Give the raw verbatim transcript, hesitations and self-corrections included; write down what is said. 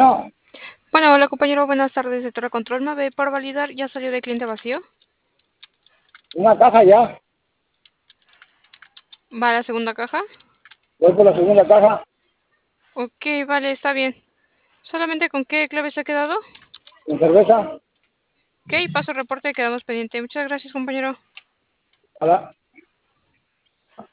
Bueno, Bueno, hola compañero, buenas tardes de Torre Control. ¿Me ve por validar? ¿Ya salió de cliente vacío? una caja ya. ¿Va a la segunda caja? Voy por la segunda caja Ok, vale, está bien. ¿Solamente con qué clave se ha quedado? con cerveza. Ok, paso reporte, quedamos pendiente. Muchas gracias, compañero. A la,